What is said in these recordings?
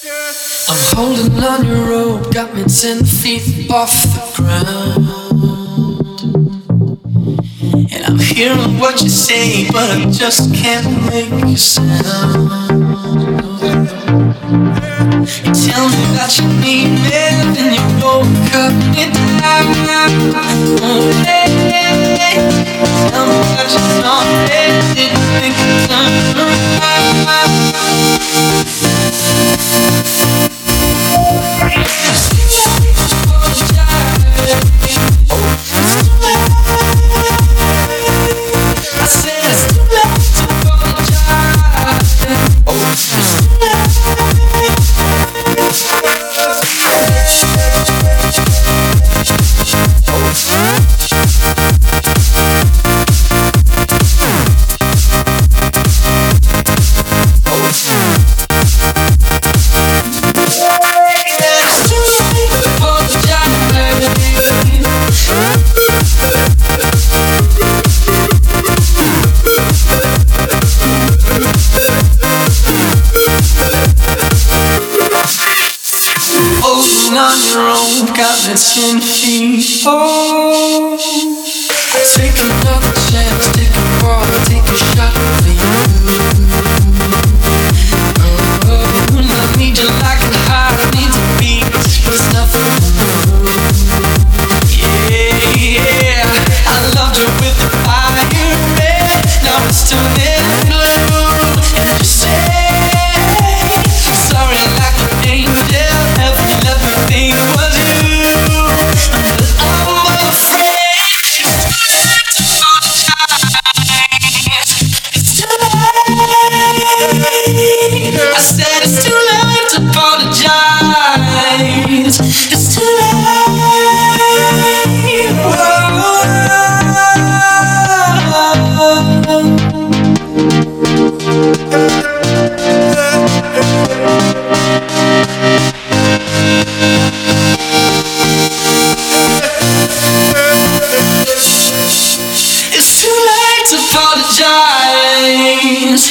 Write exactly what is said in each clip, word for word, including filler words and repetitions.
I'm holding on your rope, got me ten feet off the ground. And I'm hearing what you say, but I just can't make a sound. You tell me that you need me, then you go cut me down. Oh, hey, tell me that you're sorry, didn't think you'd turn around. On your own, got me ten feet. Oh, take another chance, take a ball, take a shot for you. Oh, I need you like a heart needs a beat, but it's nothing more. Yeah, yeah, I loved you with the fire red, now it's turning blue. And you say sorry like an angel, heaven let me think it was you. But I'm afraid it's too late to apologize. It's too late. I said it's too late to apologize. It's too late. It's too late to apologize.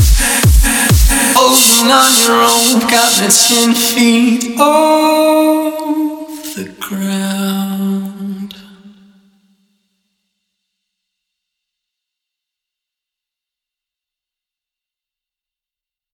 On your own, got me ten feet. Oh.